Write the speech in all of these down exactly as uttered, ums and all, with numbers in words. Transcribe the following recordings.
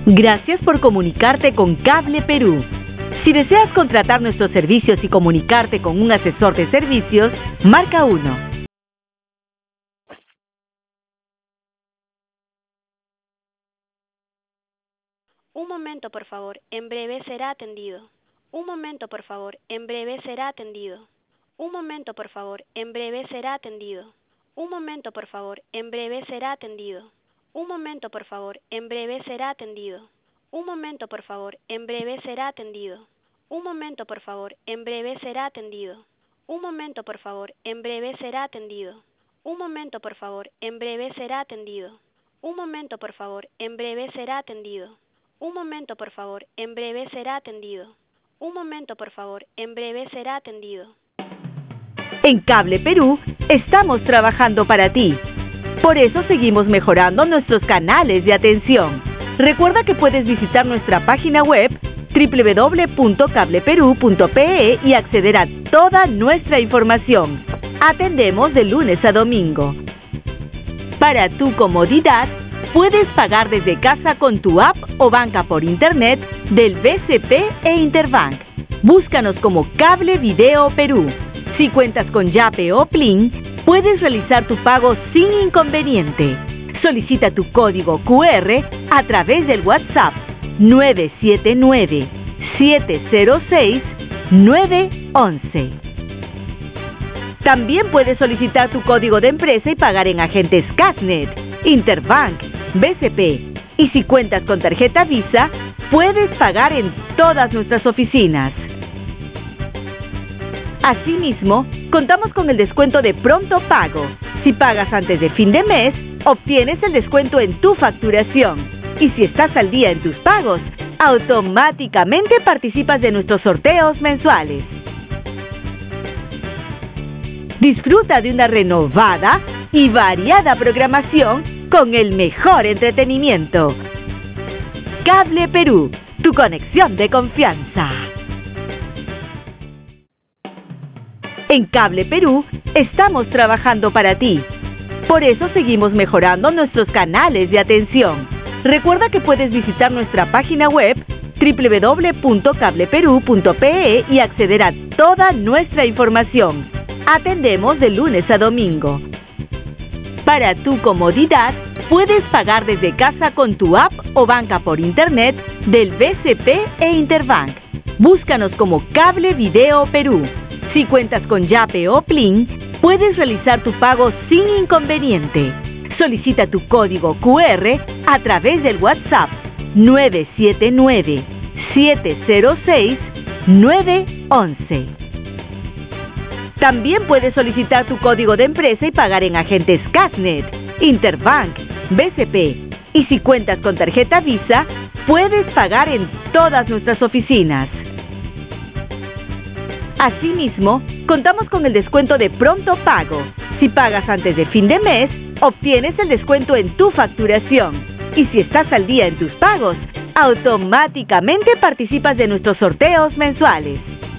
Gracias por comunicarte con Cable Perú. Si deseas contratar nuestros servicios y comunicarte con un asesor de servicios, marca uno. Un momento, por favor. En breve será atendido. Un momento, por favor. En breve será atendido. Un momento, por favor. En breve será atendido. Un momento, por favor. En breve será atendido. Un momento, por favor. En breve será atendido. Un momento, por favor. En breve será atendido. Un momento, por favor. En breve será atendido. Un momento, por favor. En breve será atendido. Un momento, por favor. En breve será atendido. Un momento, por favor. En breve será atendido. Un momento, por favor. En breve será atendido. Un momento, por favor. En breve será atendido. En Cable Perú estamos trabajando para ti. Por eso seguimos mejorando nuestros canales de atención. Recuerda que puedes visitar nuestra página web doble u doble u doble u punto cable perú punto pe e y acceder a toda nuestra información. Atendemos de lunes a domingo. Para tu comodidad, puedes pagar desde casa con tu app o banca por internet del B C P e Interbank. Búscanos como Cable Video Perú. Si cuentas con Yape o Plin, puedes realizar tu pago sin inconveniente. Solicita tu código cu erre a través del WhatsApp nueve siete nueve, siete cero seis, nueve once. También puedes solicitar tu código de empresa y pagar en agentes Casnet, Interbank, B C P. Y si cuentas con tarjeta Visa, puedes pagar en todas nuestras oficinas. Asimismo, contamos con el descuento de pronto pago. Si pagas antes de fin de mes, obtienes el descuento en tu facturación. Y si estás al día en tus pagos, automáticamente participas de nuestros sorteos mensuales. Disfruta de una renovada y variada programación con el mejor entretenimiento. Cable Perú, tu conexión de confianza. En Cable Perú estamos trabajando para ti. Por eso seguimos mejorando nuestros canales de atención. Recuerda que puedes visitar nuestra página web doble u doble u doble u punto cable perú punto pe e y acceder a toda nuestra información. Atendemos de lunes a domingo. Para tu comodidad, puedes pagar desde casa con tu app o banca por internet del B C P e Interbank. Búscanos como Cable Video Perú. Si cuentas con Yape o Plin, puedes realizar tu pago sin inconveniente. Solicita tu código cu erre a través del WhatsApp nueve siete nueve, siete cero seis, nueve once. También puedes solicitar tu código de empresa y pagar en agentes Casnet, Interbank, B C P. Y si cuentas con tarjeta Visa, puedes pagar en todas nuestras oficinas. Asimismo, contamos con el descuento de pronto pago. Si pagas antes de fin de mes, obtienes el descuento en tu facturación. Y si estás al día en tus pagos, automáticamente participas de nuestros sorteos mensuales.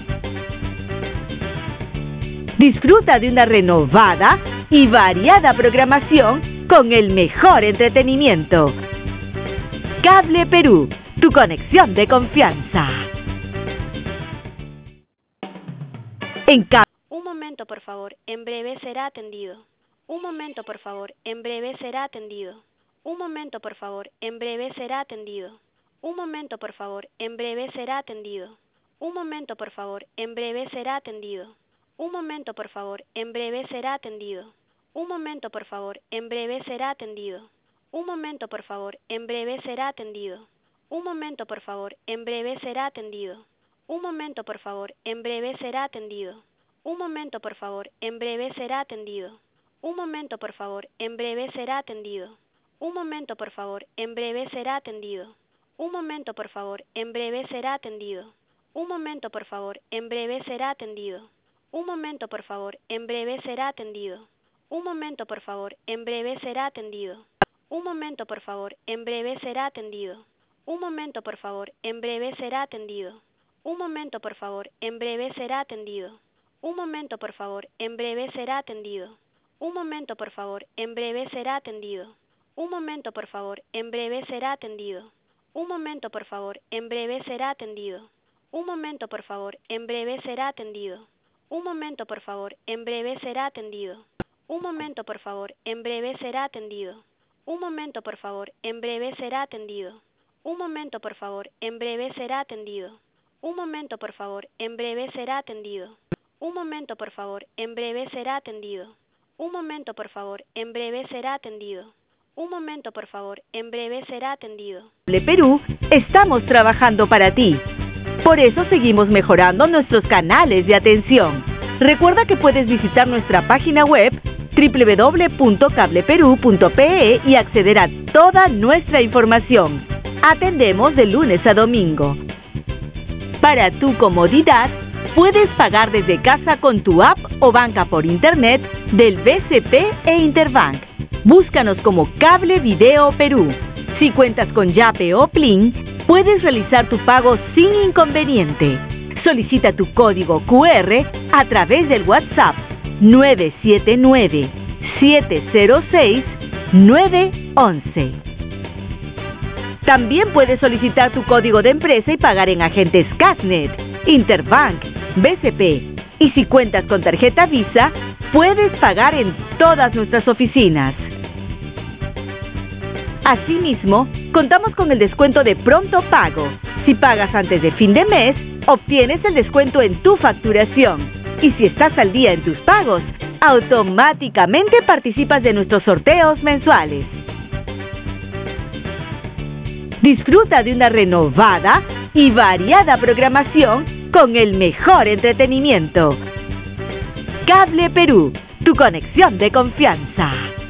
Disfruta de una renovada y variada programación con el mejor entretenimiento. Cable Perú, tu conexión de confianza. En Cable Un momento, por favor. En breve será atendido. Un momento, por favor. En breve será atendido. Un momento, por favor. En breve será atendido. Un momento, por favor. En breve será atendido. Un momento, por favor. En breve será atendido. Un momento, por favor. En breve será atendido. Un momento, por favor. En breve será atendido. Un momento, por favor. En breve será atendido. Un momento, por favor. En breve será atendido. Un momento, por favor. En breve será atendido. Un momento, por favor. En breve será atendido. Un momento, por favor. En breve será atendido. Un momento, por favor. En breve será atendido. Un momento, por favor. En breve será atendido. Un momento, por favor. En breve será atendido. Un momento, por favor. En breve será atendido. Un momento, por favor. En breve será atendido. Un momento, por favor. En breve será atendido. Un momento, por favor. En breve será atendido. Un momento, por favor. En breve será atendido. Un momento, por favor. En breve será atendido. Un momento, por favor. En breve será atendido. Un momento, por favor. En breve será atendido. Un momento, por favor, en breve será atendido. Un momento, por favor, en breve será atendido. Un momento, por favor, en breve será atendido. Un momento, por favor, en breve será atendido. Un momento, por favor, en breve será atendido. Un momento, por favor, en breve será atendido. Un momento, por favor, en breve será atendido. Un momento, por favor, en breve será atendido. Un momento, por favor, en breve será atendido. Un momento, por favor, en breve será atendido. Perú, estamos trabajando para ti. Por eso seguimos mejorando nuestros canales de atención. Recuerda que puedes visitar nuestra página web doble u doble u doble u punto cableperú punto pe y acceder a toda nuestra información. Atendemos de lunes a domingo. Para tu comodidad, puedes pagar desde casa con tu app o banca por internet del B C P e Interbank. Búscanos como Cable Video Perú. Si cuentas con Yape o Plin, puedes realizar tu pago sin inconveniente. Solicita tu código cu erre a través del WhatsApp nueve siete nueve, siete cero seis, nueve once. También puedes solicitar tu código de empresa y pagar en agentes Casnet, Interbank, B C P. Y si cuentas con tarjeta Visa, puedes pagar en todas nuestras oficinas. Asimismo, contamos con el descuento de pronto pago. Si pagas antes de fin de mes, obtienes el descuento en tu facturación. Y si estás al día en tus pagos, automáticamente participas de nuestros sorteos mensuales. Disfruta de una renovada y variada programación con el mejor entretenimiento. Cable Perú, tu conexión de confianza.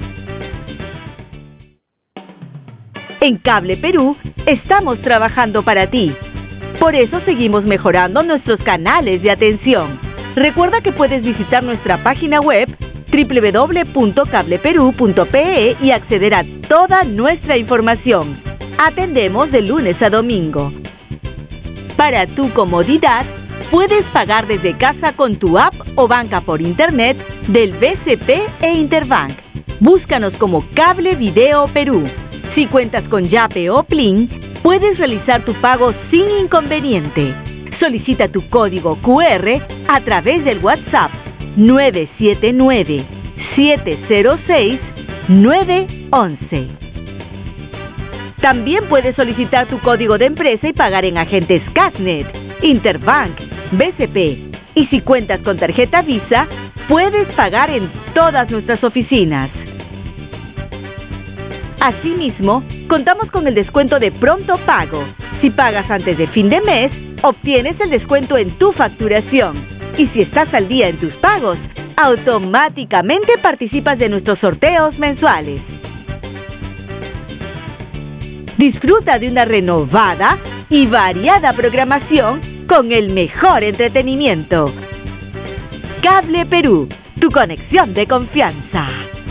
En Cable Perú, estamos trabajando para ti. Por eso seguimos mejorando nuestros canales de atención. Recuerda que puedes visitar nuestra página web doble u doble u doble u punto cableperú punto pe y acceder a toda nuestra información. Atendemos de lunes a domingo. Para tu comodidad, puedes pagar desde casa con tu app o banca por internet del B C P e Interbank. Búscanos como Cable Video Perú. Si cuentas con Yape o Plin, puedes realizar tu pago sin inconveniente. Solicita tu código cu erre a través del WhatsApp nueve siete nueve, siete cero seis, nueve once. También puedes solicitar tu código de empresa y pagar en agentes Casnet, Interbank, B C P. Y si cuentas con tarjeta Visa, puedes pagar en todas nuestras oficinas. Asimismo, contamos con el descuento de pronto pago. Si pagas antes de fin de mes, obtienes el descuento en tu facturación. Y si estás al día en tus pagos, automáticamente participas de nuestros sorteos mensuales. Disfruta de una renovada y variada programación con el mejor entretenimiento. Cable Perú, tu conexión de confianza.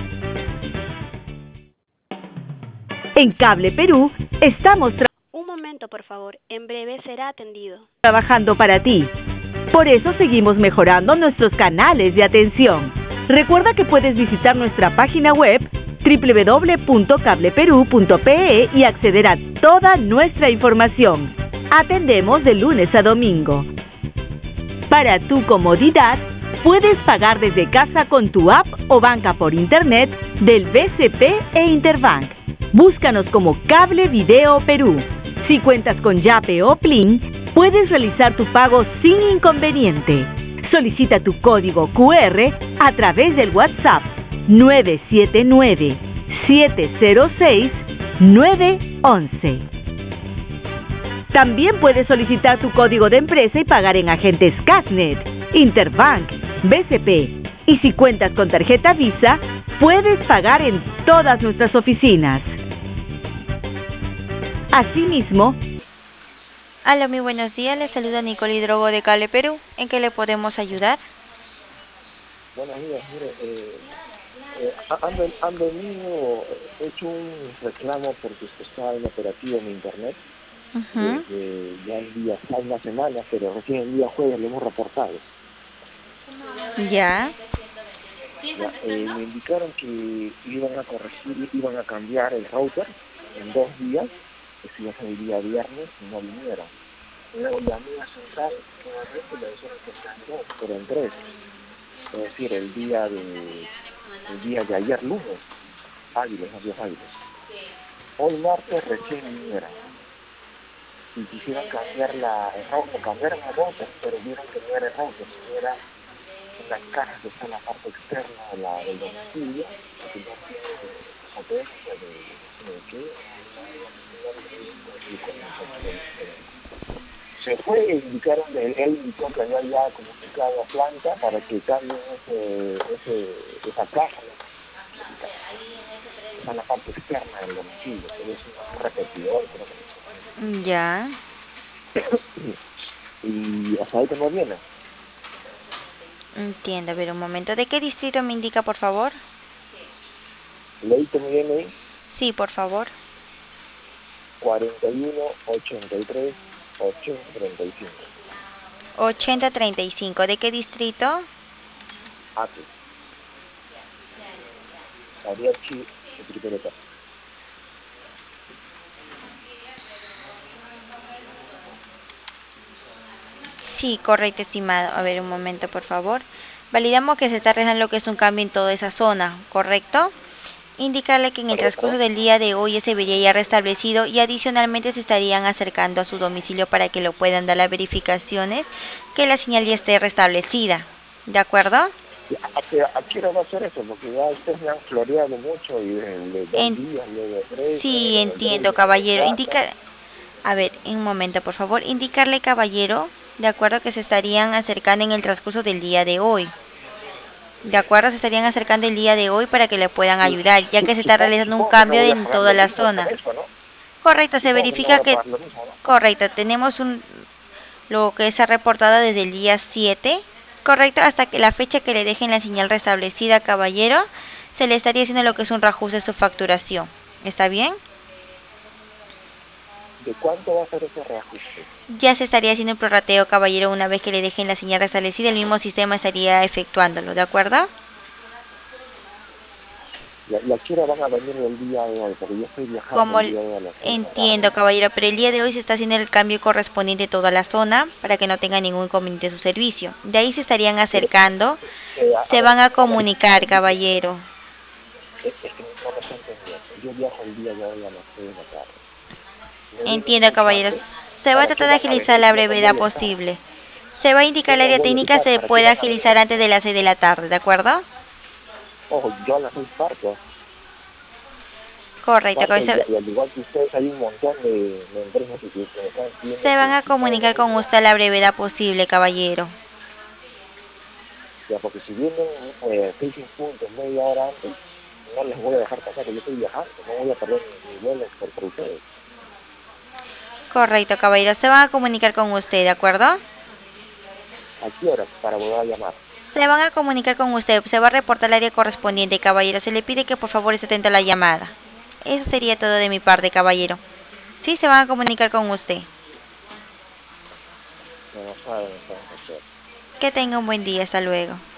En Cable Perú, estamos tra- Un momento, por favor, en breve será atendido. trabajando para ti. Por eso seguimos mejorando nuestros canales de atención. Recuerda que puedes visitar nuestra página web doble u doble u doble u punto cableperú punto pe y acceder a toda nuestra información. Atendemos de lunes a domingo. Para tu comodidad, puedes pagar desde casa con tu app o banca por internet del B C P e Interbank. Búscanos como Cable Video Perú. Si cuentas con Yape o Plin, puedes realizar tu pago sin inconveniente. Solicita tu código cu erre a través del WhatsApp nueve siete nueve, siete cero seis, nueve once. También puedes solicitar tu código de empresa y pagar en agentes Casnet, Interbank, B C P. Y si cuentas con tarjeta Visa, puedes pagar en todas nuestras oficinas. Asimismo, Hola, muy buenos días. Les saluda Nicole Hidrogo de Cable Perú. ¿En qué le podemos ayudar? Buenos días, mire, eh, eh, han, ven- han venido, he hecho un reclamo porque usted está inoperativo en internet Ujú. desde ya el día, hace una semana, pero recién el día jueves lo hemos reportado. Ya. Ya, eh, me indicaron que iban a corregir, iban a cambiar el router en dos días eso iba a ser el día viernes y no vinieron. Luego llamé a Central nuevamente y me dijeron que están dos, pero en tres. Es decir, el día de, el día de ayer lunes, hábiles, no días hábiles. Hoy martes recién vinieron. Y quisieron cambiar la, el router, cambiaron el router, pero vieron que no era el router, sino era una caja que está en la parte externa de la, del domicilio, que no tiene potencia de, de qué, se fue e indicaron, él indicó que había ya comunicado a planta para que cambien ese, ese, esa caja, ¿no? Está en la parte externa del domicilio, pero es un repetidor, creo que. Ya. Y hasta ahí que no viene. Entiendo, a ver un momento. ¿De qué distrito me indica, por favor? Leíto mi D N I. Sí, por favor. cuarenta y uno, ochenta y tres, ochenta, treinta y cinco. ochenta treinta y cinco. ¿De qué distrito? Ate. Ariachi, de Tripereta. Sí, correcto, estimado. A ver un momento, por favor. Validamos que se está realizando lo que es un cambio en toda esa zona, ¿correcto? Indicarle que en el transcurso del día de hoy se vería ya restablecido y adicionalmente se estarían acercando a su domicilio para que lo puedan dar las verificaciones que la señal ya esté restablecida. ¿De acuerdo? ¿A qué, a qué hora va a ser eso? Porque ya ustedes me han floreado mucho y de, de dos En... días, luego de tres. Sí, de entiendo, tres, caballero. de Indica... A ver, un momento, por favor. Indicarle, caballero, de acuerdo que se estarían acercando en el transcurso del día de hoy. De acuerdo, se estarían acercando el día de hoy para que le puedan ayudar, ya que se está realizando un cambio no en toda la zona. Eso, ¿no? Correcto, se Supongo verifica que, no que... lo mismo, ¿no? Correcto, tenemos un lo que se ha reportado desde el día siete, correcto, hasta que la fecha que le dejen la señal restablecida, caballero, se le estaría haciendo lo que es un reajuste de su facturación. ¿Está bien? ¿De cuánto va a ser ese reajuste? Ya se estaría haciendo el prorrateo, caballero, una vez que le dejen la señal restablecida, el mismo sistema estaría efectuándolo, ¿de acuerdo? ¿Y a, y a qué hora van a venir el día de hoy? Porque yo estoy viajando Como el día de hoy a las seis de la entiendo, tarde. caballero, pero el día de hoy se está haciendo el cambio correspondiente a toda la zona para que no tenga ningún inconveniente su servicio. De ahí se estarían acercando, Eh, a, se a van ver, a a ver, comunicar, caballero. es, es que no me está entendiendo. Yo viajo el día de hoy a las seis de la tarde. Me vienen Entiendo, mucho caballeros. antes. Se va a ¿Para qué tratar de van a agilizar venir? la Yo no brevedad voy a estar. posible. Se va a indicar Yo el no área voy a técnica, estar. se ¿Para qué puede van a venir? agilizar antes de las seis de la tarde, ¿de acuerdo? Ojo, yo a las seis parto. Correcto, Parto caballero. y, y al igual que ustedes hay un montón de, de empresas que, que me están pidiendo Se van que a si puedo comunicar venir. con usted a la brevedad posible, caballero. Ya, porque si vienen eh, seis puntos, media hora antes, no les voy a dejar pasar, que yo estoy viajando, no voy a perder mi, mi vuelo por, por ustedes. Correcto, caballero. Se van a comunicar con usted, ¿de acuerdo? ¿A qué hora? Para volver a llamar. Se van a comunicar con usted. Se va a reportar al área correspondiente, caballero. Se le pide que por favor esté atento a la llamada. Eso sería todo de mi parte, caballero. Sí, se van a comunicar con usted. No saben entonces. Que tenga un buen día. Hasta luego.